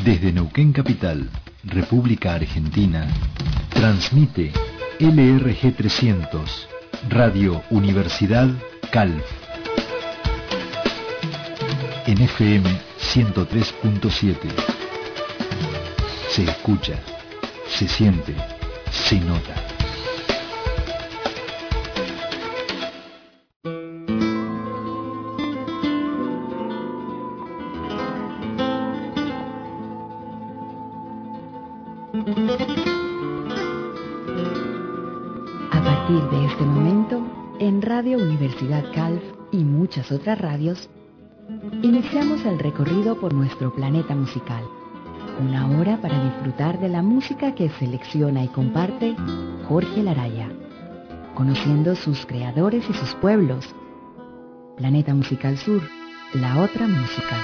Desde Neuquén Capital, República Argentina, transmite LRG 300, Radio Universidad CALF. En FM 103.7. Se escucha, se siente, se nota. A partir de este momento, en Radio Universidad CALF y muchas otras radios, iniciamos el recorrido por nuestro planeta musical. Una hora para disfrutar de la música que selecciona y comparte Jorge Laraya, conociendo sus creadores y sus pueblos. Planeta Musical Sur, la otra música.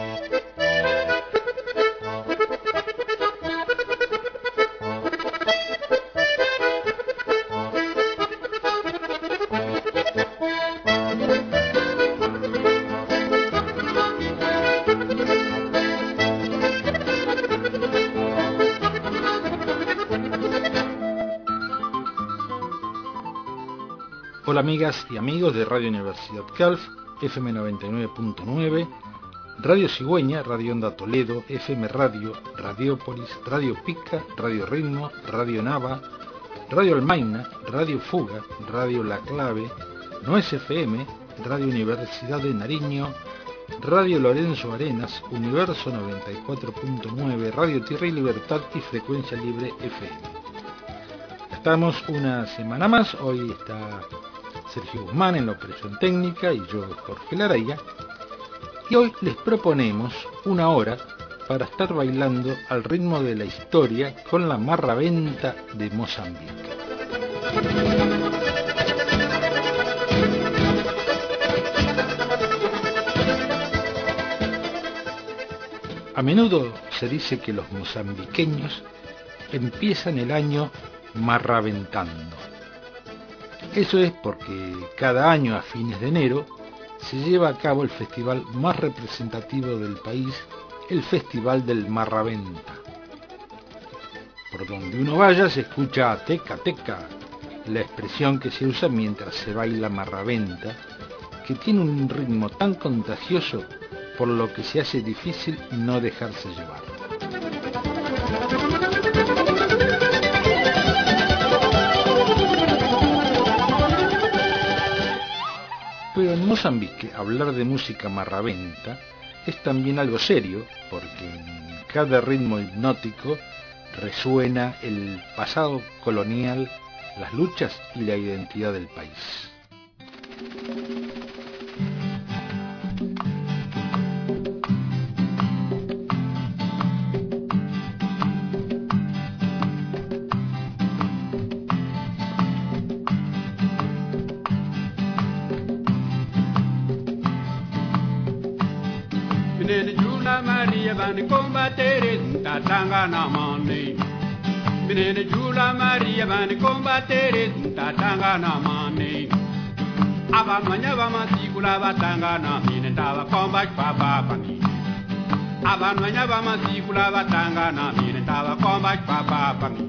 Hola amigas y amigos de Radio Universidad CALF, FM 99.9, Radio Cigüeña, Radio Onda Toledo, FM Radio, Radiópolis, Radio Pica, Radio Ritmo, Radio Nava, Radio Almaina, Radio Fuga, Radio La Clave, Nuez FM, Radio Universidad de Nariño, Radio Lorenzo Arenas, Universo 94.9, Radio Tierra y Libertad y Frecuencia Libre FM. Estamos una semana más, hoy está Sergio Guzmán en la operación técnica y yo, Jorge Laraya, y hoy les proponemos una hora para estar bailando al ritmo de la historia con la marraventa de Mozambique. A menudo se dice que los mozambiqueños empiezan el año marraventando. Eso es porque cada año a fines de enero se lleva a cabo el festival más representativo del país, el Festival del Marraventa. Por donde uno vaya se escucha teca teca, la expresión que se usa mientras se baila marraventa, que tiene un ritmo tan contagioso por lo que se hace difícil no dejarse llevar. Pero en Mozambique hablar de música marraventa es también algo serio, porque en cada ritmo hipnótico resuena el pasado colonial, las luchas y la identidad del país. Van combattere tatanga mane Minene Jula Maria van combattere tatanga mane Aba manya ba masikula batanga na mine tava combat papa pani Aba manya ba masikula batanga na mine tava combat papa pani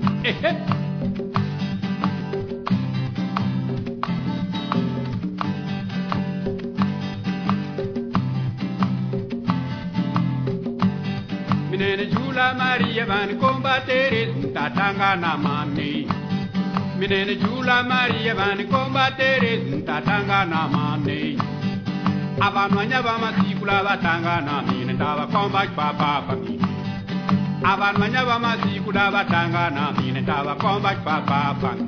Minene Jula Maria van combattere tatanga mane Minene Jula Maria van combattere tatanga mane Abanwanya ba masikula batanga na mine tava combat papa pani Abanwanya ba masikula batanga na mine tava combat papa pani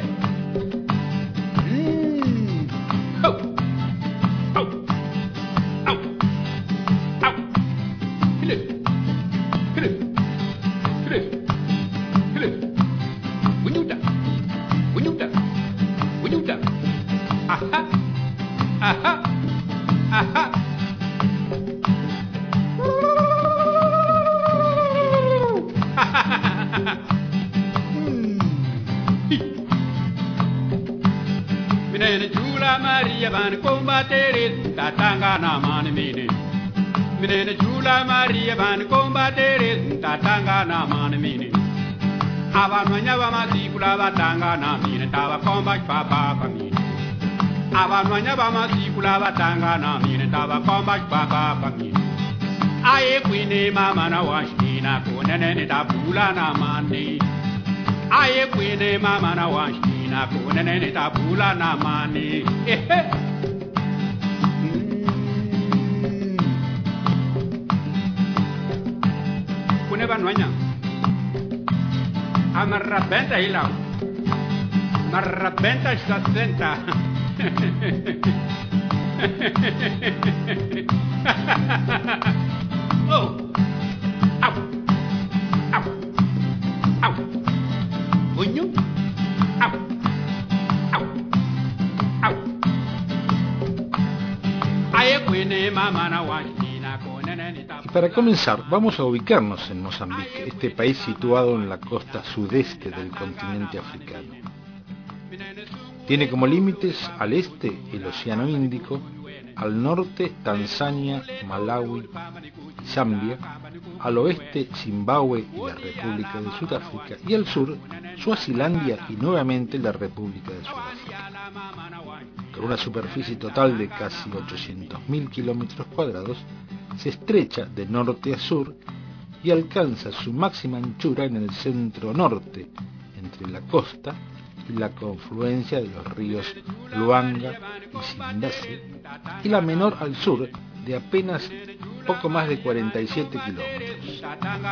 Minene Jula Maria van combattere tatanga na mane mine Minene Jula Maria van combattere tatangana manmini abanwanya bamasikula batangana mine tabakomba papa pamini abanwanya bamasikula batangana mine tabakomba papa pamini aye kwine mama na washina kunene tabula na mani aye kwine mama na washina kunene tabula na mani kune banwanya amarrabenta ila marrabenta 60 oh au au au uñu au au au aye kwene mama na washina konene ni Y para comenzar, vamos a ubicarnos en Mozambique, este país situado en la costa sudeste del continente africano. Tiene como límites al este el Océano Índico, al norte Tanzania, Malawi y Zambia, al oeste Zimbabue y la República de Sudáfrica, y al sur Suazilandia y nuevamente la República de Sudáfrica. Con una superficie total de casi 800.000 kilómetros cuadrados, se estrecha de norte a sur y alcanza su máxima anchura en el centro norte, entre la costa y la confluencia de los ríos Luanga y Sindasi, y la menor al sur de apenas poco más de 47 kilómetros.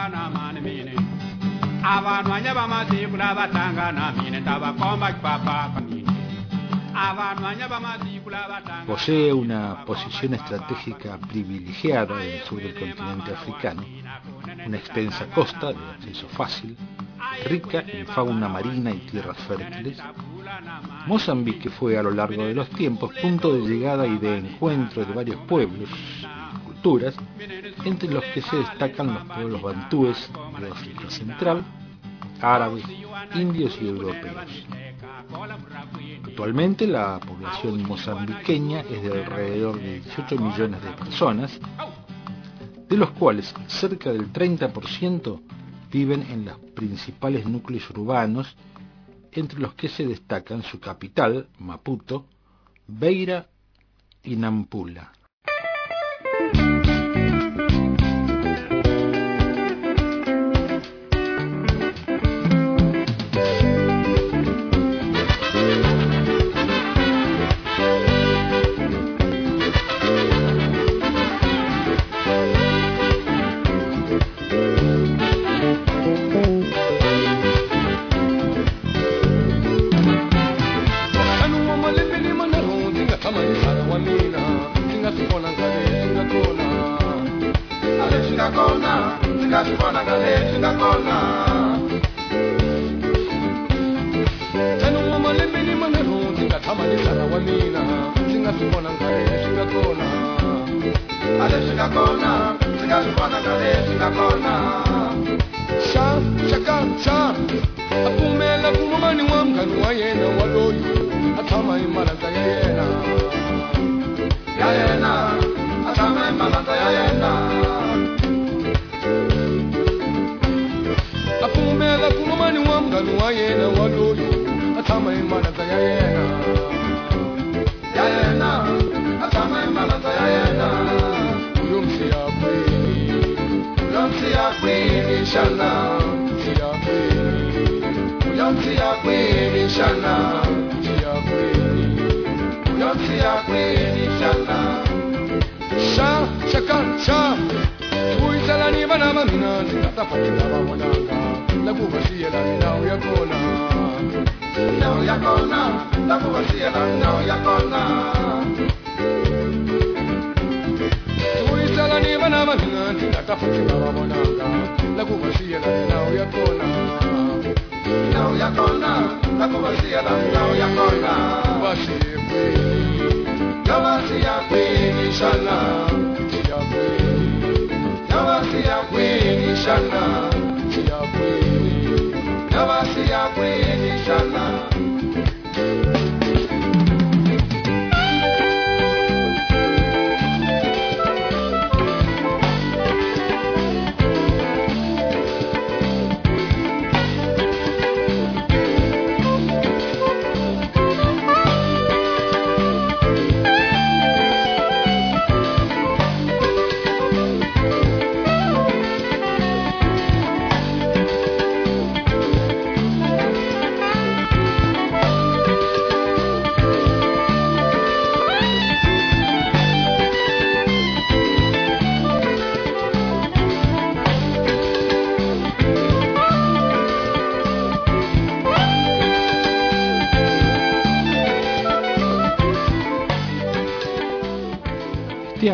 Posee una posición estratégica privilegiada en el sur del continente africano, una extensa costa de acceso fácil, rica en fauna marina y tierras fértiles. Mozambique fue a lo largo de los tiempos punto de llegada y de encuentro de varios pueblos y culturas, entre los que se destacan los pueblos bantúes de África Central, árabes, indios y europeos. Actualmente la población mozambiqueña es de alrededor de 18 millones de personas, de los cuales cerca del 30% viven en los principales núcleos urbanos, entre los que se destacan su capital, Maputo, Beira y Nampula.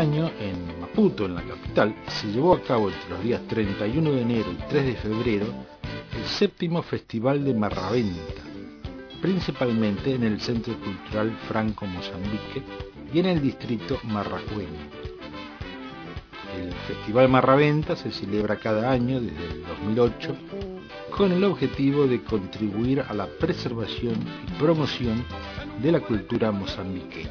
año, en Maputo, en la capital, se llevó a cabo entre los días 31 de enero y 3 de febrero el 7º Festival de Marraventa, principalmente en el Centro Cultural Franco Mozambique y en el distrito marracueño. El Festival Marraventa se celebra cada año desde el 2008 con el objetivo de contribuir a la preservación y promoción de la cultura mozambiqueña.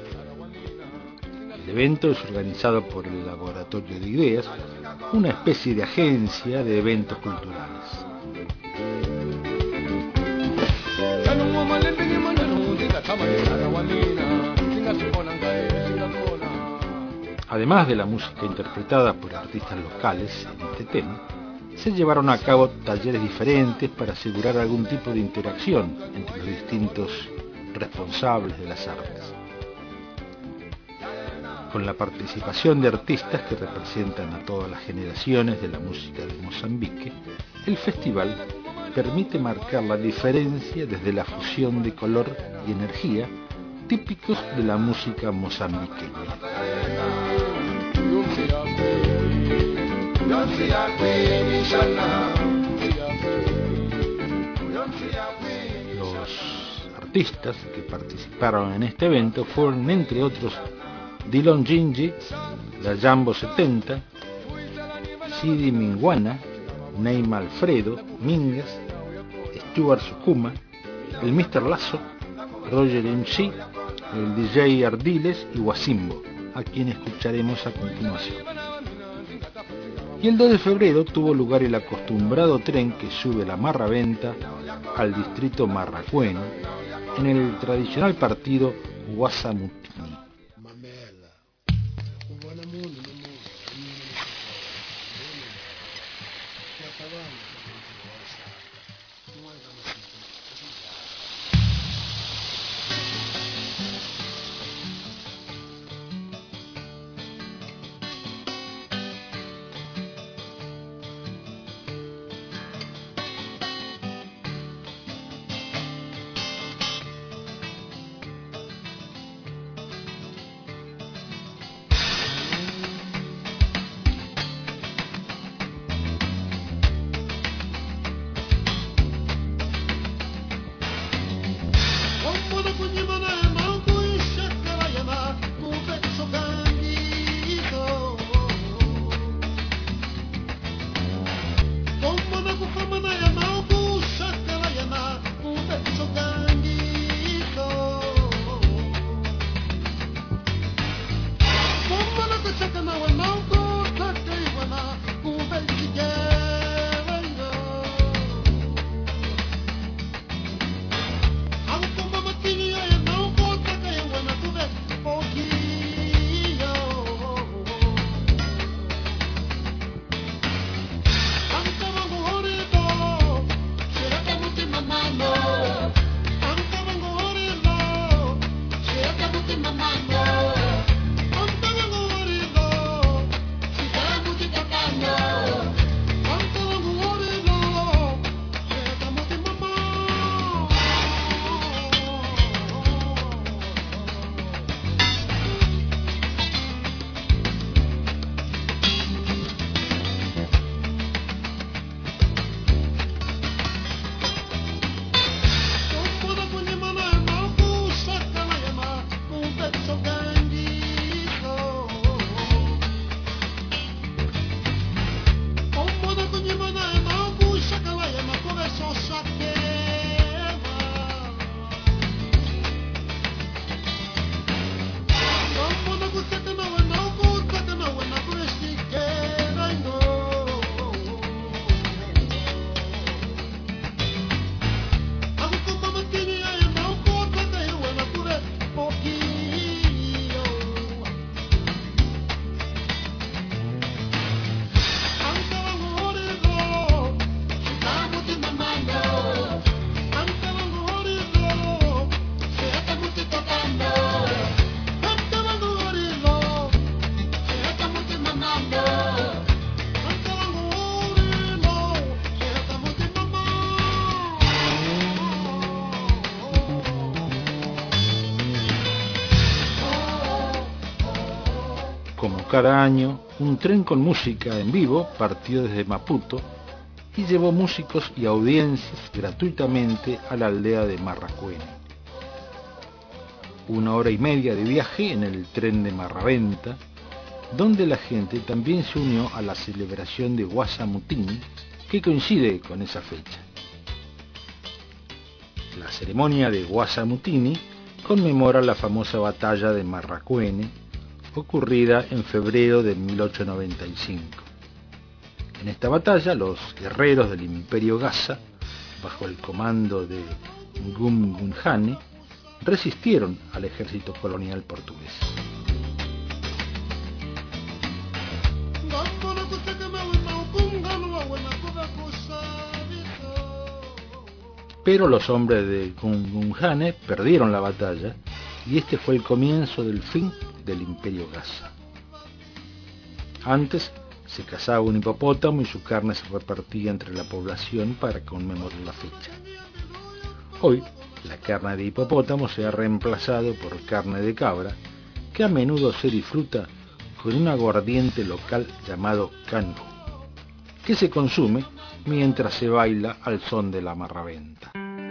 El evento es organizado por el Laboratorio de Ideas, una especie de agencia de eventos culturales. Además de la música interpretada por artistas locales en este tema, se llevaron a cabo talleres diferentes para asegurar algún tipo de interacción entre los distintos responsables de las artes. Con la participación de artistas que representan a todas las generaciones de la música de Mozambique, el festival permite marcar la diferencia desde la fusión de color y energía típicos de la música mozambiqueña. Los artistas que participaron en este evento fueron, entre otros, Dillon Gingy, la Jambo 70, Sidi Mingwana, Neyma Alfredo, Mingas, Stuart Sukuma, el Mr. Lazo, Roger MC, el DJ Ardiles y Wasimbo, a quien escucharemos a continuación. Y el 2 de febrero tuvo lugar el acostumbrado tren que sube la Marraventa al distrito marracueno en el tradicional partido Wasamutini. Como cada año, un tren con música en vivo partió desde Maputo y llevó músicos y audiencias gratuitamente a la aldea de Marracuene. 1 hora y media de viaje en el tren de Marraventa, donde la gente también se unió a la celebración de Guasamutini, que coincide con esa fecha. La ceremonia de Guasamutini conmemora la famosa batalla de Marracuene, ocurrida en febrero de 1895. En esta batalla, los guerreros del Imperio Gaza, bajo el comando de Ngumgungane, resistieron al ejército colonial portugués. Pero los hombres de Ngumgungane perdieron la batalla y este fue el comienzo del fin del Imperio Gaza. Antes se cazaba un hipopótamo y su carne se repartía entre la población para conmemorar la fecha. Hoy, la carne de hipopótamo se ha reemplazado por carne de cabra, que a menudo se disfruta con un aguardiente local llamado cangu, que se consume mientras se baila al son de la marraventa.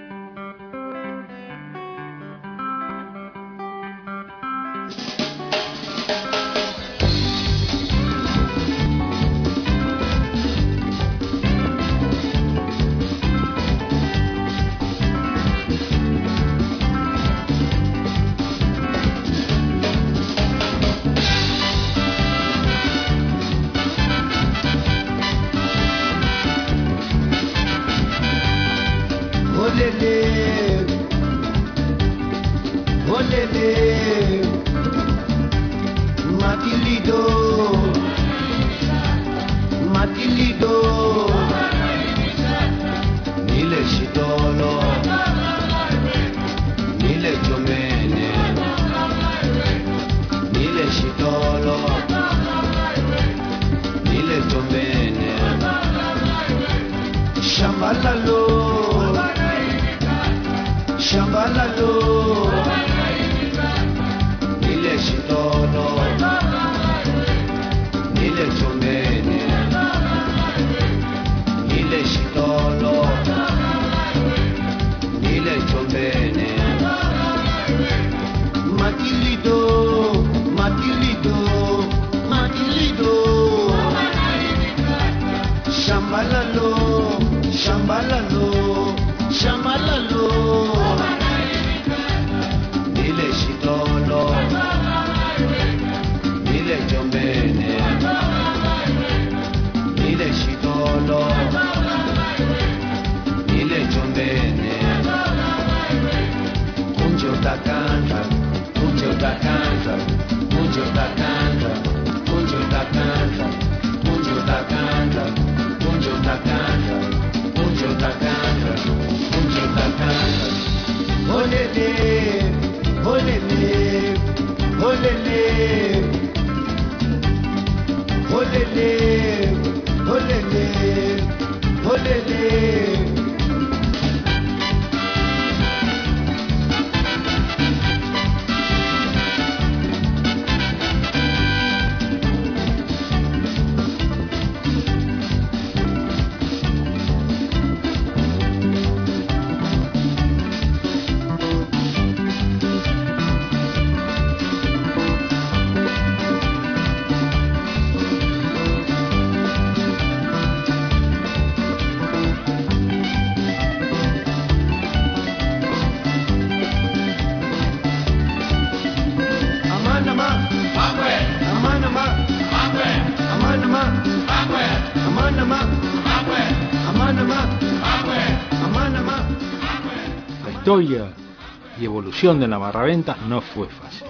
La historia y evolución de la marraventa no fue fácil.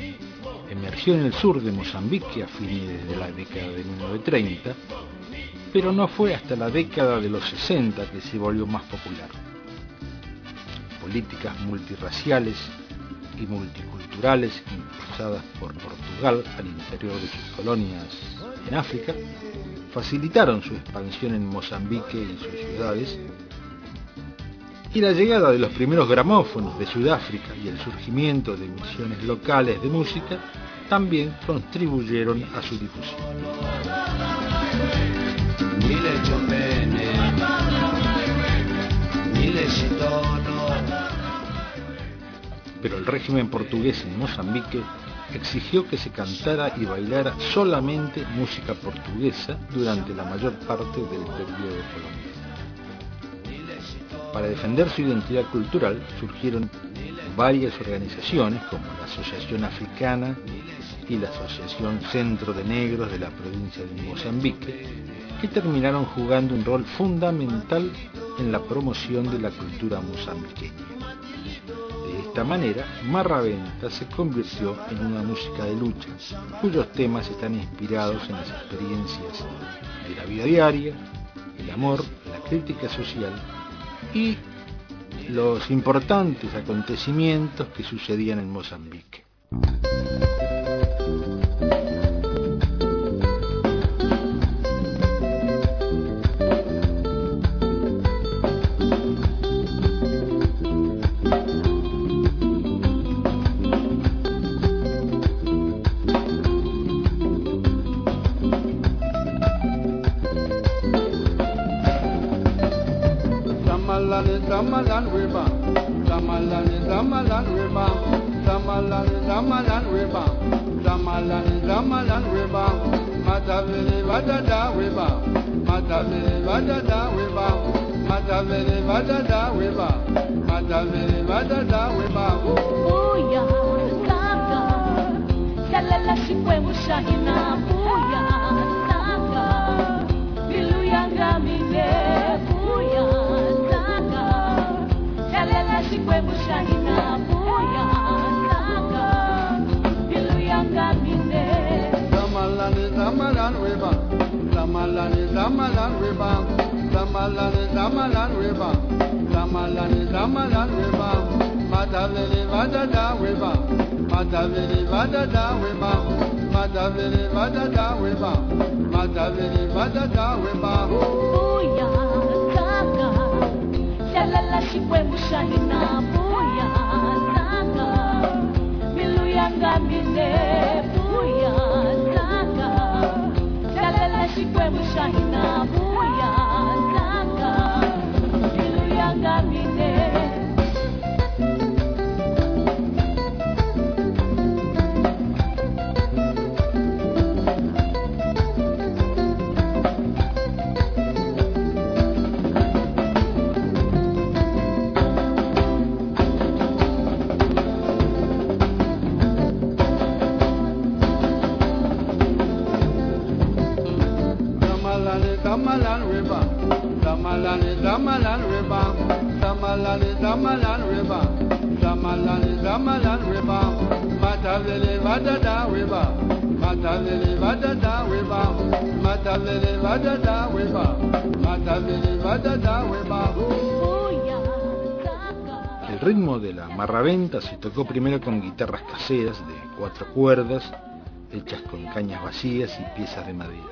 Emergió en el sur de Mozambique a fines de la década de 1930, pero no fue hasta la década de los 60 que se volvió más popular. Políticas multirraciales y multiculturales impulsadas por Portugal al interior de sus colonias en África facilitaron su expansión en Mozambique y sus ciudades, y la llegada de los primeros gramófonos de Sudáfrica y el surgimiento de emisiones locales de música también contribuyeron a su difusión. Pero el régimen portugués en Mozambique exigió que se cantara y bailara solamente música portuguesa durante la mayor parte del periodo colonial. Para defender su identidad cultural surgieron varias organizaciones como la Asociación Africana y la Asociación Centro de Negros de la provincia de Mozambique, que terminaron jugando un rol fundamental en la promoción de la cultura mozambiqueña. De esta manera, Marraventa se convirtió en una música de lucha, cuyos temas están inspirados en las experiencias de la vida diaria, el amor, la crítica social y los importantes acontecimientos que sucedían en Mozambique. Zamalan River, Zamalan River, Zamalan River, Zamalan River, Matavele Vadada River, Matavele Vadada River, Matavele Vadada River, Matavele Vadada River. Buya, Saka, Salala Shikwemu Shahina, Buya, Saka, Biluyanga Mine, Buya. Shikwemu Shahina Buya Saka Biluyanga Mine Zamalan River Zamalan River Zamalan River Zamalan River Matavele Vadada River Matavele Vadada River Matavele Vadada River Matavele Vadada River Buya Saka Shalala Shikwemu Shahina Buya Saka Biluyanga Mine Buya Saka Shalala Shikwemu Shahina Buya Saka Biluyanga Mine. Zamalan River, Zamalan River, Zamalan River, Zamalan River, Matavele Vadada River, Matavele Vadada River, Matavele Vadada River, Matavele Vadada River. El ritmo de la marraventa se tocó primero con guitarras caseras de 4 cuerdas, hechas con cañas vacías y piezas de madera.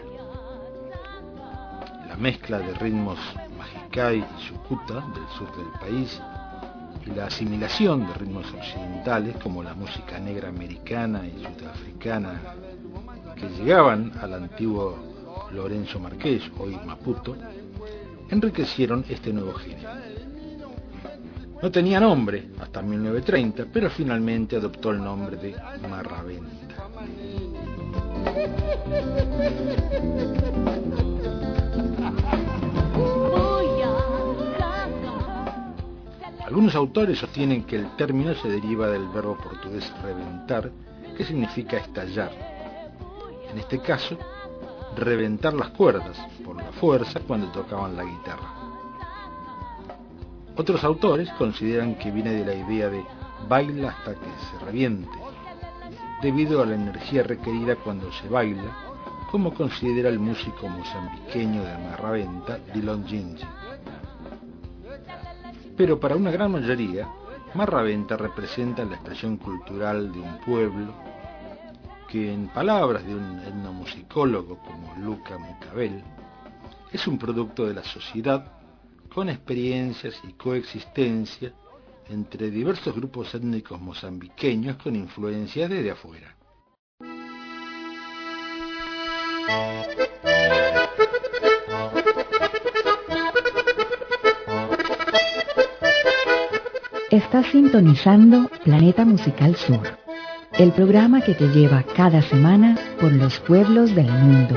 La mezcla de ritmos majicay y sucuta del sur del país y la asimilación de ritmos occidentales como la música negra americana y sudafricana que llegaban al antiguo Lourenço Marques, hoy Maputo, enriquecieron este nuevo género. No tenía nombre hasta 1930, pero finalmente adoptó el nombre de marraventa. Algunos autores sostienen que el término se deriva del verbo portugués reventar, que significa estallar. En este caso, reventar las cuerdas por la fuerza cuando tocaban la guitarra. Otros autores consideran que viene de la idea de baila hasta que se reviente, debido a la energía requerida cuando se baila, como considera el músico mozambiqueño de marraventa, Dillon Gingi. Pero para una gran mayoría, marraventa representa la expresión cultural de un pueblo que, en palabras de un etnomusicólogo como Luca Mucabel, es un producto de la sociedad con experiencias y coexistencia entre diversos grupos étnicos mozambiqueños con influencias desde afuera. Estás sintonizando Planeta Musical Sur, el programa que te lleva cada semana por los pueblos del mundo.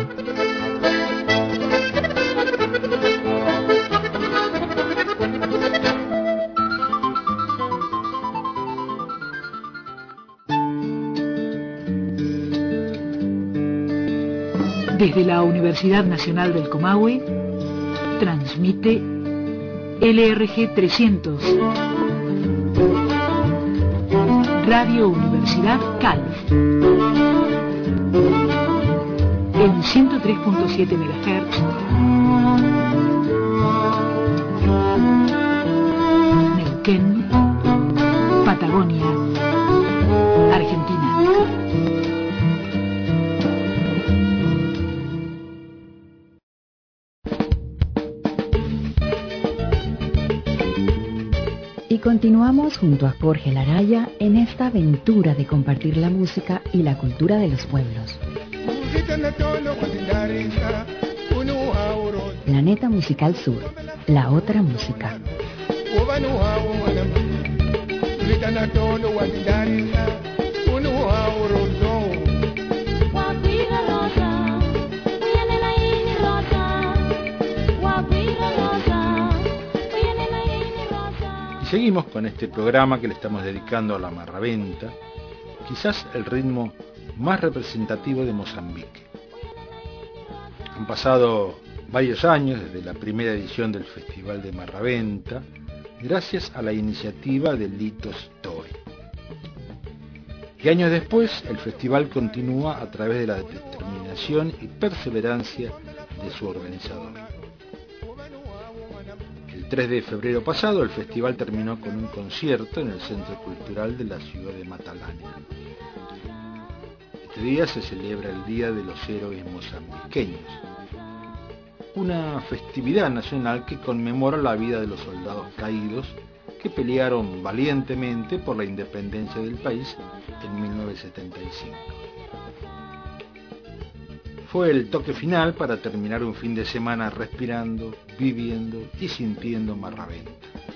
Desde la Universidad Nacional del Comahue, transmite LRG 300, Radio Universidad Calf, en 103.7 MHz, Neuquén, Patagonia, Argentina. Y continuamos junto a Jorge Laraya en esta aventura de compartir la música y la cultura de los pueblos. Planeta Musical Sur, la otra música. Seguimos con este programa que le estamos dedicando a la marraventa, quizás el ritmo más representativo de Mozambique. Han pasado varios años desde la primera edición del Festival de Marraventa, gracias a la iniciativa de Litos Toy. Y años después, el festival continúa a través de la determinación y perseverancia de su organizador. El 3 de febrero pasado, el festival terminó con un concierto en el Centro Cultural de la ciudad de Matalani. Este día se celebra el Día de los Héroes Mozambiqueños, una festividad nacional que conmemora la vida de los soldados caídos que pelearon valientemente por la independencia del país en 1975. Fue el toque final para terminar un fin de semana respirando, viviendo y sintiendo marraventa.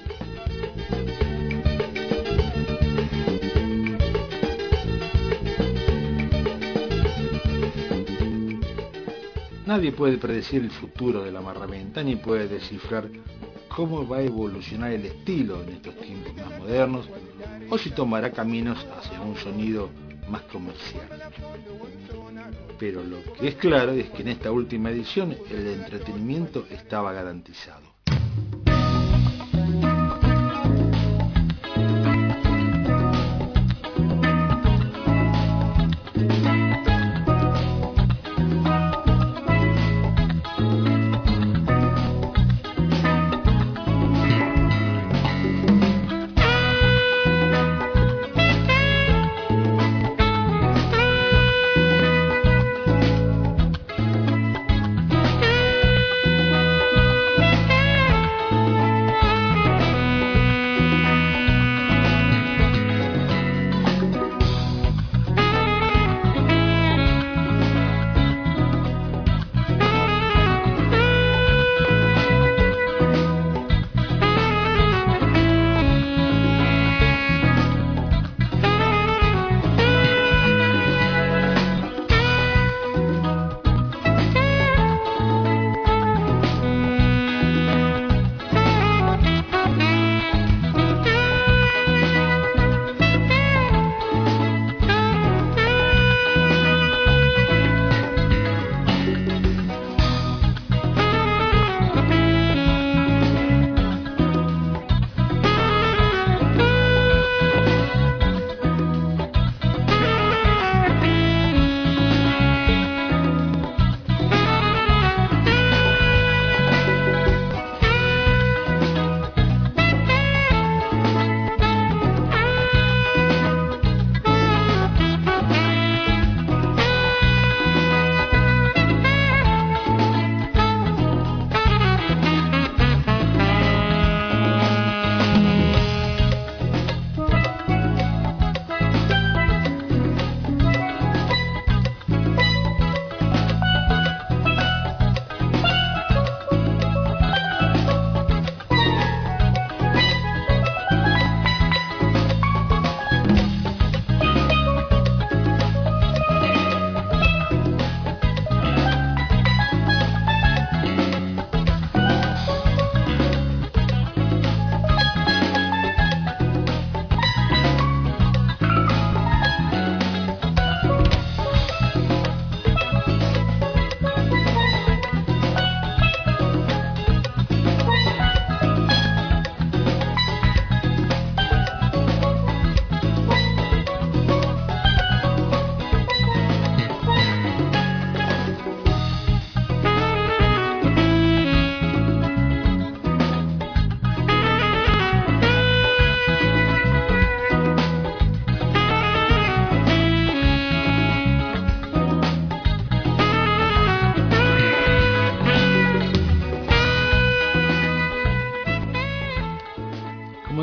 Nadie puede predecir el futuro de la marraventa ni puede descifrar cómo va a evolucionar el estilo en estos tiempos más modernos o si tomará caminos hacia un sonido más comercial. Pero lo que es claro es que en esta última edición el entretenimiento estaba garantizado.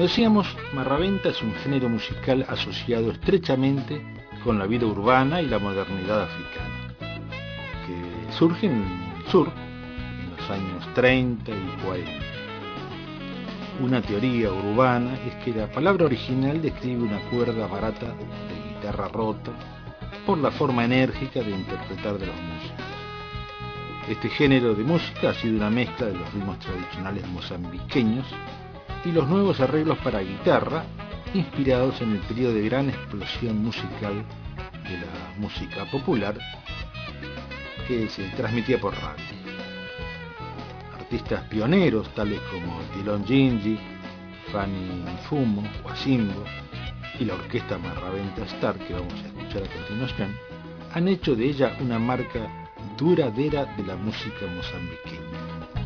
decíamos, marraventa es un género musical asociado estrechamente con la vida urbana y la modernidad africana, que surge en el sur en los años 30 y 40. Una teoría urbana es que la palabra original describe una cuerda barata de guitarra rota por la forma enérgica de interpretar de los músicos. Este género de música ha sido una mezcla de los ritmos tradicionales mozambiqueños y los nuevos arreglos para guitarra, inspirados en el periodo de gran explosión musical de la música popular que se transmitía por radio. Artistas pioneros tales como Tilon Gingi, Fanny Fumo, Guasimbo y la orquesta Marraventa Star, que vamos a escuchar a continuación, han hecho de ella una marca duradera de la música mozambiqueña.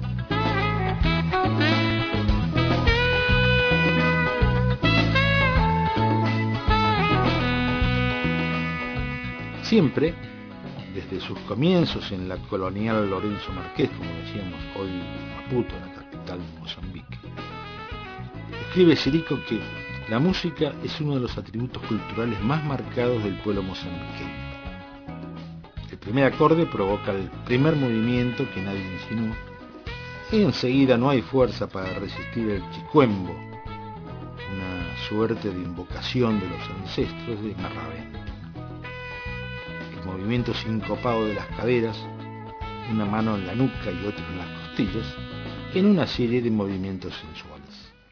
Siempre, desde sus comienzos en la colonial Lorenzo Marqués, como decíamos, hoy Maputo, la capital de Mozambique, escribe Sirico que la música es uno de los atributos culturales más marcados del pueblo mozambiqueño. El primer acorde provoca el primer movimiento que nadie insinuó, y enseguida no hay fuerza para resistir el chicuembo, una suerte de invocación de los ancestros de Marraventa. El movimiento sincopado de las caderas, una mano en la nuca y otra en las costillas, en una serie de movimientos sensuales.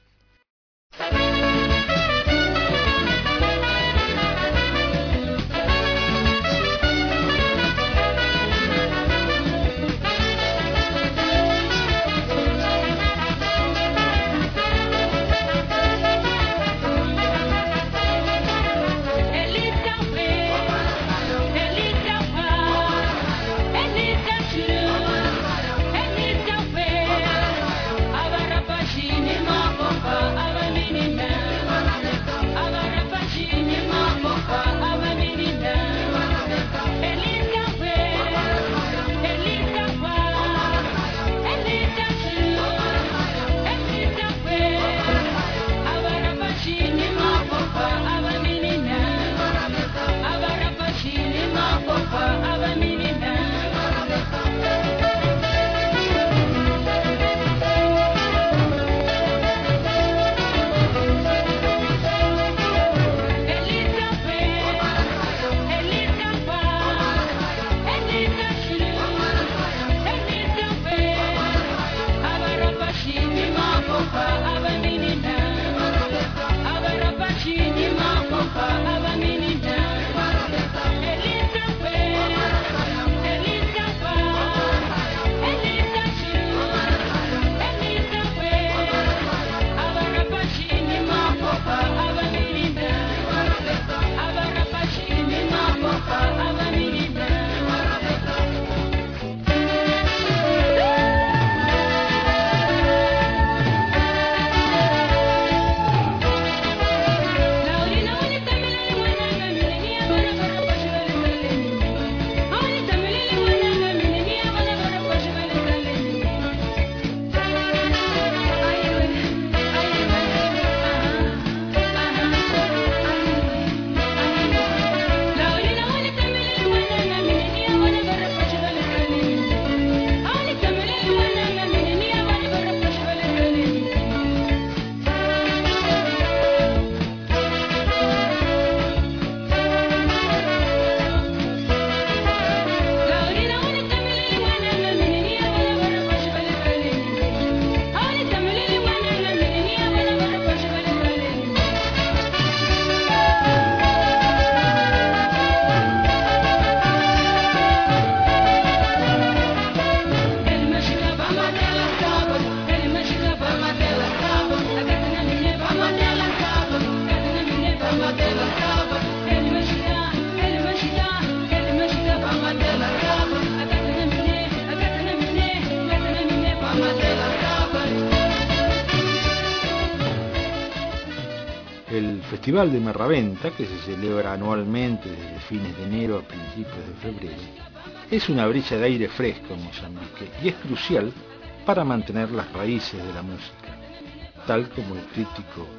El Festival de Marraventa, que se celebra anualmente desde fines de enero a principios de febrero, es una brisa de aire fresco en Mozambique y es crucial para mantener las raíces de la música, tal como el crítico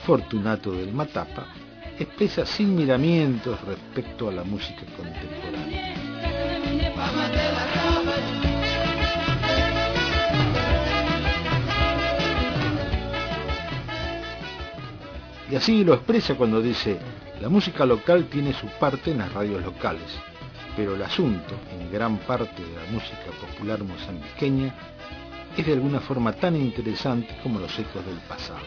Fortunato del Matapa expresa sin miramientos respecto a la música contemporánea. Y así lo expresa cuando dice: la música local tiene su parte en las radios locales, pero el asunto, en gran parte de la música popular mozambiqueña, es de alguna forma tan interesante como los ecos del pasado.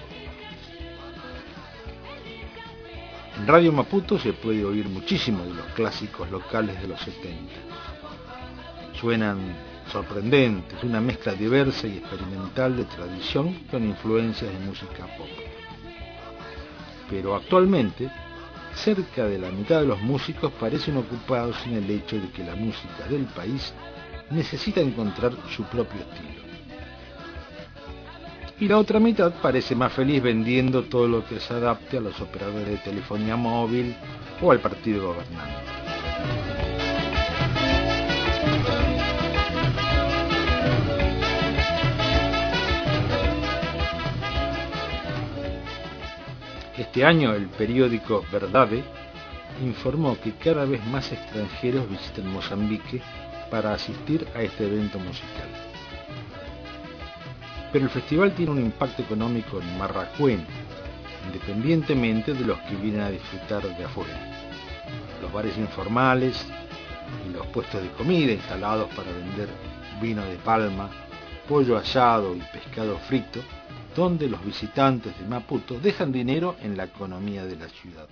En Radio Maputo se puede oír muchísimo de los clásicos locales de los 70. Suenan sorprendentes, una mezcla diversa y experimental de tradición con influencias de música pop. Pero actualmente, cerca de la mitad de los músicos parecen ocupados en el hecho de que la música del país necesita encontrar su propio estilo. Y la otra mitad parece más feliz vendiendo todo lo que se adapte a los operadores de telefonía móvil o al partido gobernante. Este año el periódico Verdade informó que cada vez más extranjeros visitan Mozambique para asistir a este evento musical. Pero el festival tiene un impacto económico en Marraquén, independientemente de los que vienen a disfrutar de afuera. Los bares informales y los puestos de comida instalados para vender vino de palma, pollo asado y pescado frito, donde los visitantes de Maputo dejan dinero en la economía de la ciudad.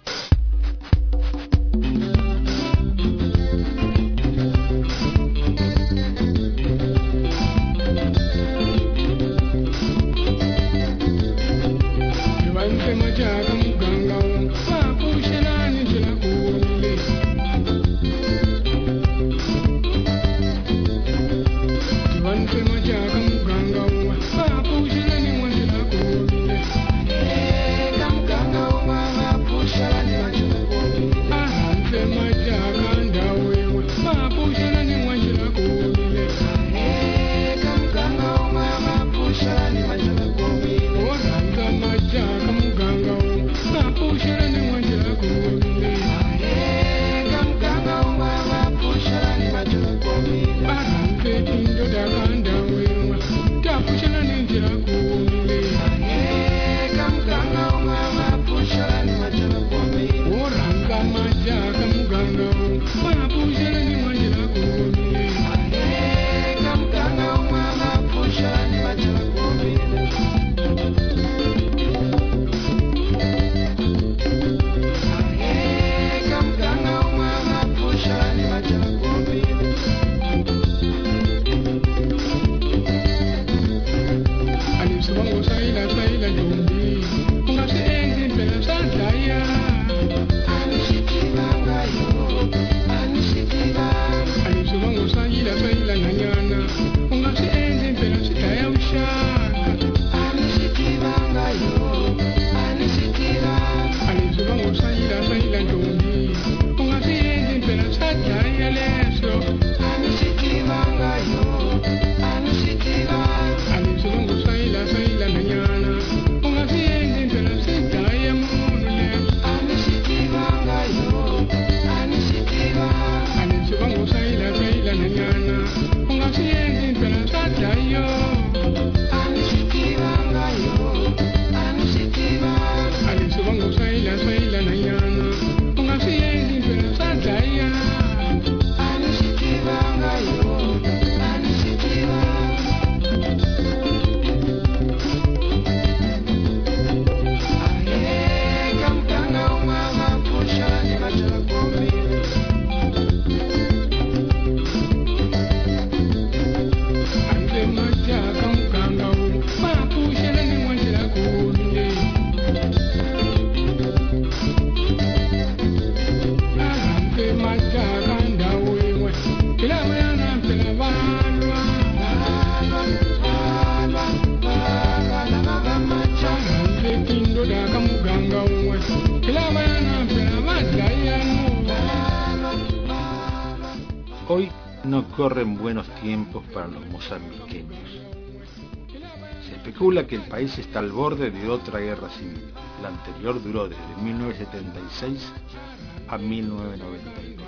Hoy no corren buenos tiempos para los mozambiqueños. Se especula que el país está al borde de otra guerra civil. La anterior duró desde 1976 a 1992.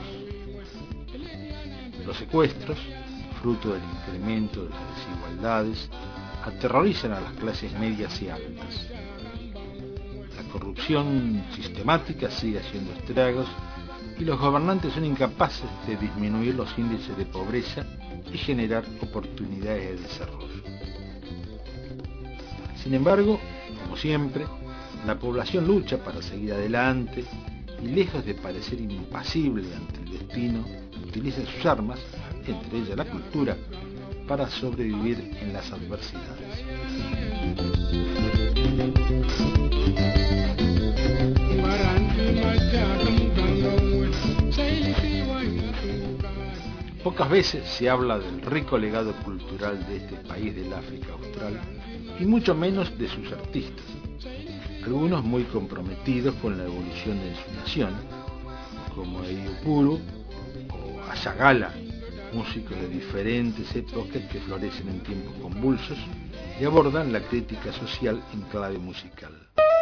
Los secuestros, fruto del incremento de las desigualdades, aterrorizan a las clases medias y altas. La corrupción sistemática sigue haciendo estragos y los gobernantes son incapaces de disminuir los índices de pobreza y generar oportunidades de desarrollo. Sin embargo, como siempre, la población lucha para seguir adelante y, lejos de parecer impasible ante el destino, utiliza sus armas, entre ellas la cultura, para sobrevivir en las adversidades. Pocas veces se habla del rico legado cultural de este país del África Austral y mucho menos de sus artistas, algunos muy comprometidos con la evolución de su nación, como Eyupuru o Ashagala, músicos de diferentes épocas que florecen en tiempos convulsos y abordan la crítica social en clave musical.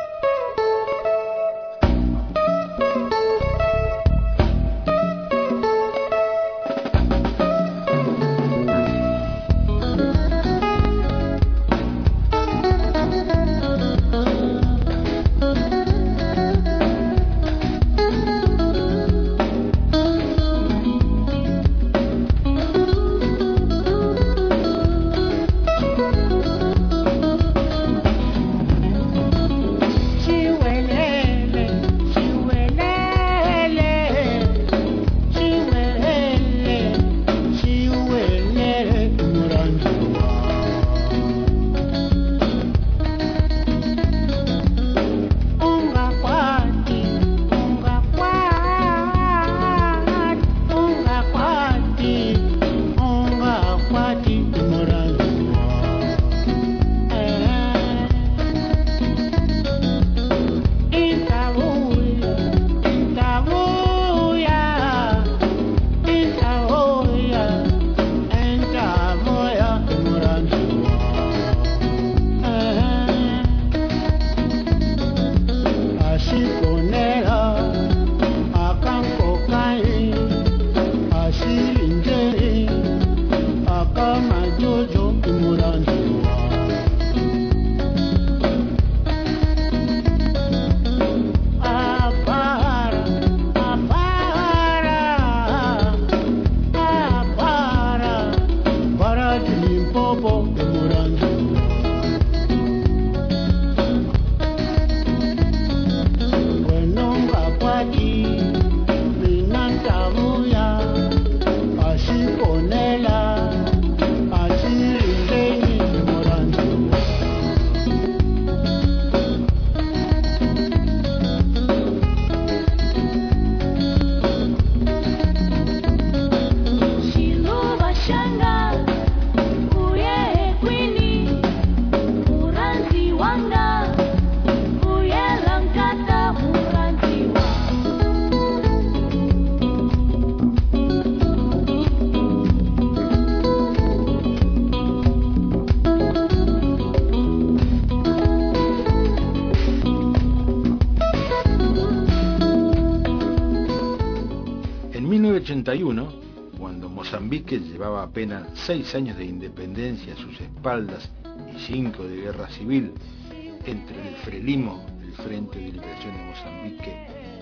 En 1981, cuando Mozambique llevaba apenas 6 años de independencia a sus espaldas y 5 de guerra civil entre el Frelimo, el Frente de Liberación de Mozambique,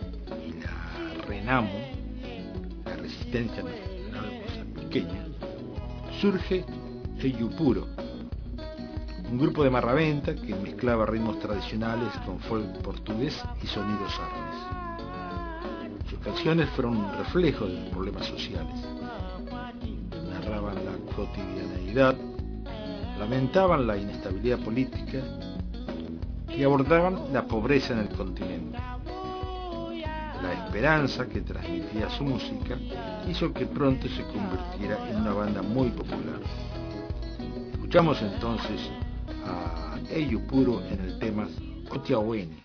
y la RENAMO, la Resistencia Nacional Mozambiqueña, surge Eyupuru, un grupo de marraventa que mezclaba ritmos tradicionales con folk portugués y sonidos árabes. Sus canciones fueron un reflejo de los problemas sociales. Narraban la cotidianeidad, lamentaban la inestabilidad política y abordaban la pobreza en el continente. La esperanza que transmitía su música hizo que pronto se convirtiera en una banda muy popular. Escuchamos entonces a Eyupuru en el tema Otiaweni.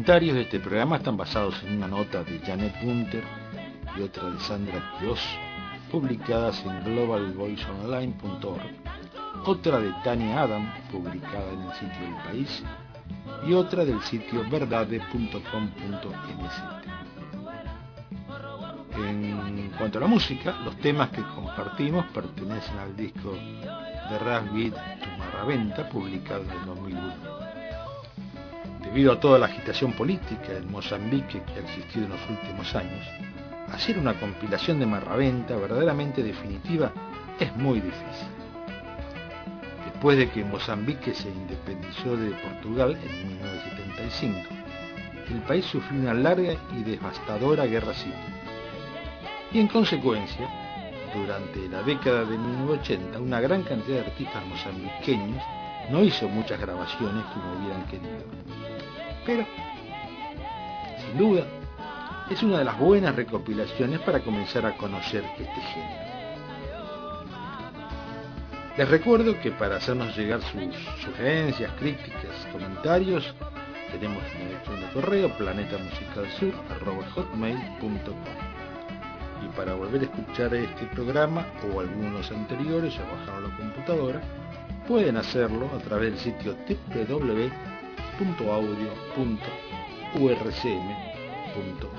comentarios de este programa están basados en una nota de Janet Gunter y otra de Sandra Quiroz, publicadas en globalvoiceonline.org, otra de Tania Adam, publicada en el sitio del País, y otra del sitio verdade.com.mz. En cuanto a la música, los temas que compartimos pertenecen al disco de Rap Beat Tumarraventa, publicado en el 2001. Debido a toda la agitación política en Mozambique que ha existido en los últimos años, hacer una compilación de Marraventa verdaderamente definitiva es muy difícil. Después de que Mozambique se independizó de Portugal en 1975, el país sufrió una larga y devastadora guerra civil. Y en consecuencia, durante la década de 1980, una gran cantidad de artistas mozambiqueños no hizo muchas grabaciones como hubieran querido. Pero, sin duda, es una de las buenas recopilaciones para comenzar a conocer este género. Les recuerdo que para hacernos llegar sus sugerencias, críticas, comentarios, tenemos una dirección de correo planetamusicalsur@hotmail.com. Y para volver a escuchar este programa o algunos anteriores o bajarlo a la computadora, pueden hacerlo a través del sitio www.audio.urcm.com.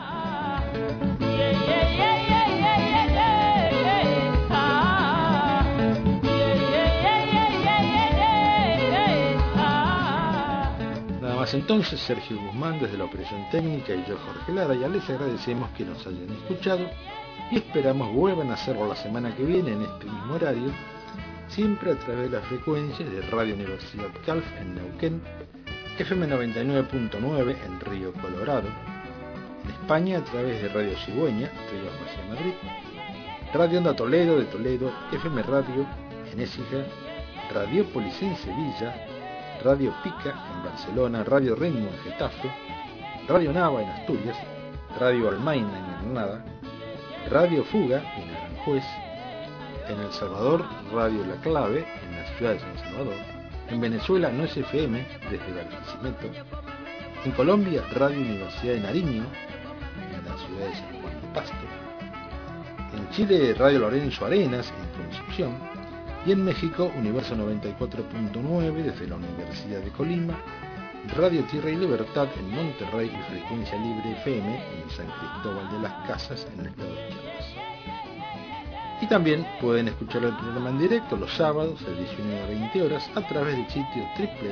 Nada más entonces, Sergio Guzmán desde la operación técnica y yo, Jorge Lara, ya les agradecemos que nos hayan escuchado y esperamos vuelvan a hacerlo la semana que viene en este mismo horario, siempre a través de las frecuencias de Radio Universidad Calf en Neuquén, FM 99.9 en Río Colorado, en España a través de Radio Cigüeña, Río hacia Madrid, Radio Onda Toledo de Toledo, FM Radio en Écija, Radiópolis en Sevilla, Radio Pica en Barcelona, Radio Ritmo en Getafe, Radio Nava en Asturias, Radio Almaina en Granada, Radio Fuga en Aranjuez, en El Salvador, Radio La Clave en la ciudad de San Salvador, en Venezuela No es FM desde Barquisimeto, en Colombia Radio Universidad de Nariño en la ciudad de San Juan de Pasto, en Chile Radio Lorenzo Arenas en Concepción, y en México Universo 94.9 desde la Universidad de Colima, Radio Tierra y Libertad en Monterrey y Frecuencia Libre FM en San Cristóbal de las Casas en el estado de Chiapas. Y también pueden escuchar el programa en directo los sábados de 19 a 20 horas a través del sitio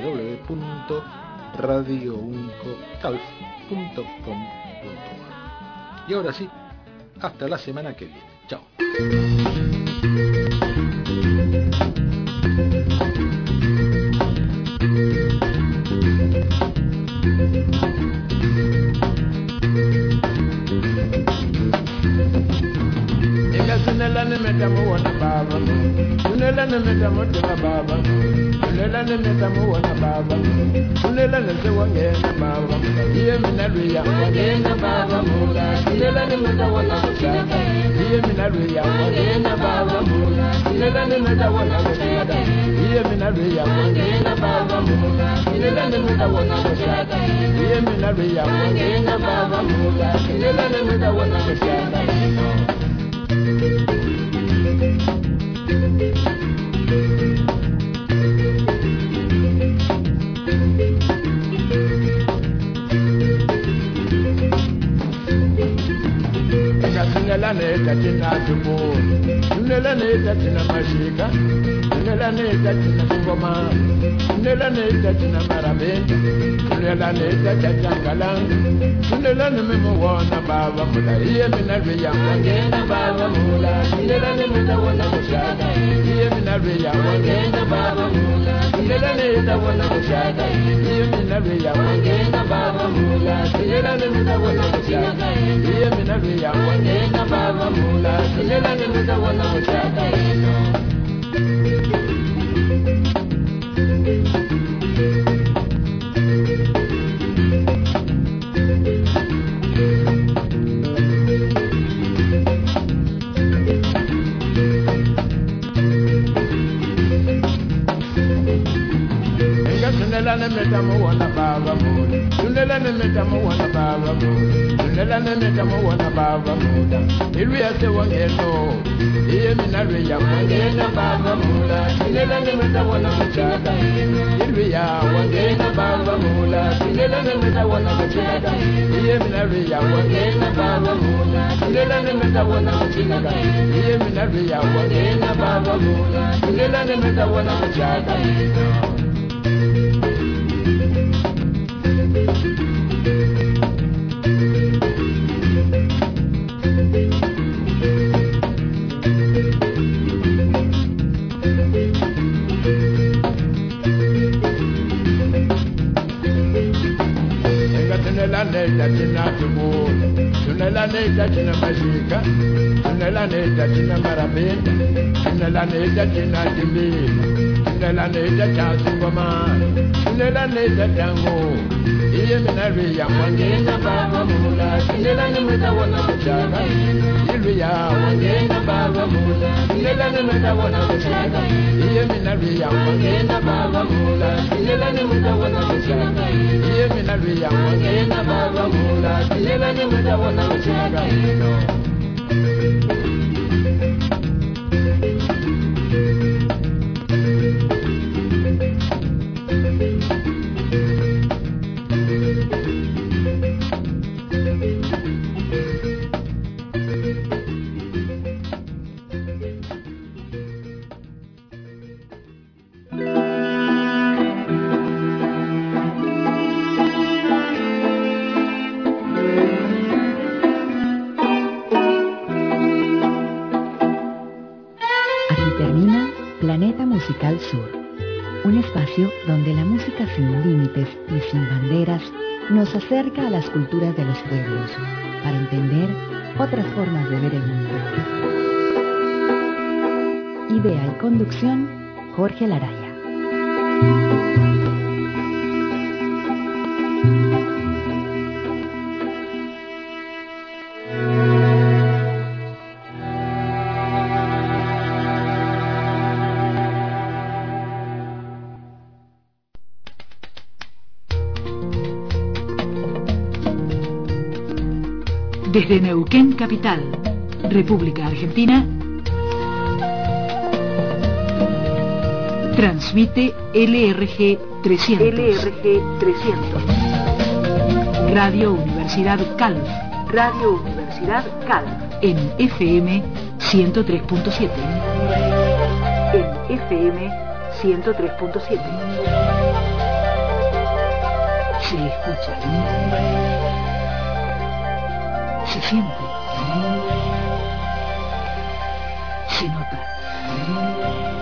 www.radiouncocalf.com.ar. Y ahora sí, hasta la semana que viene. Chao. Sunela ne metamu wana baba, sunela ne metamu tena baba, sunela ne metamu wana baba, sunela ne se wangena baba, iye mina luya wangena baba mula, sunela ne metamu wana kushaka, iye mina luya wangena baba mula, sunela ne metamu wana kushaka, iye mina luya wangena baba mula, sunela ne metamu wana kushaka, iye mina luya wangena baba mula, sunela ne metamu wana kushaka. Sunela neta tina tubu, sunela neta tina mashika, sunela neta tina ngoma, sunela neta tina marabenda, sunela neta chachangalanga, sunela ne memuona baba mula, iye mina luya wangena baba mula, sunela ne memuona kushaka, iye mina luya wangena baba mula, sunela neta wana kushaka, iye mina luya wangena baba mula, sunela ne memuona kushaka, iye mina luya wangena baba mula, sunela ne memuona kushaka. Sunela Tunelane metamu wana baba muda. Tunelane metamu wana baba muda. Tunelane metamu wana baba muda. Ilwiya se wangeno. Iye minalwe ya wangena baba muda. Tunelane metamu wana mchaka. Ilwiya wangena baba muda. Tunelane metamu wana mchaka. Iye minalwe ya wangena baba muda. Tunelane metamu wana mchaka. Iye minalwe ya wangena baba muda. Tunelane metamu wana mchaka. Tunelane tina mazika, tunelane tina marabenda, tunelane tina timbila, tunelane tasingoma, tunelane tango. Iye minalwe ya wangena baba mula, tunelane metawana mchaka. Ilwe ya wangena baba mula, tunelane metawana mchaka. Iye minalwe ya wangena baba mula, tunelane metawana mchaka. Iye minalwe ya wangena baba mula, tunelane metawana mchaka. Planeta Musical Sur, un espacio donde la música sin límites y sin banderas nos acerca a las culturas de los pueblos para entender otras formas de ver el mundo. Idea y conducción, Jorge Laraya. Desde Neuquén Capital, República Argentina, transmite LRG 300. Radio Universidad Calv. Radio Universidad Calv. En FM 103.7. En FM 103.7. Se escucha. Se siente, se nota.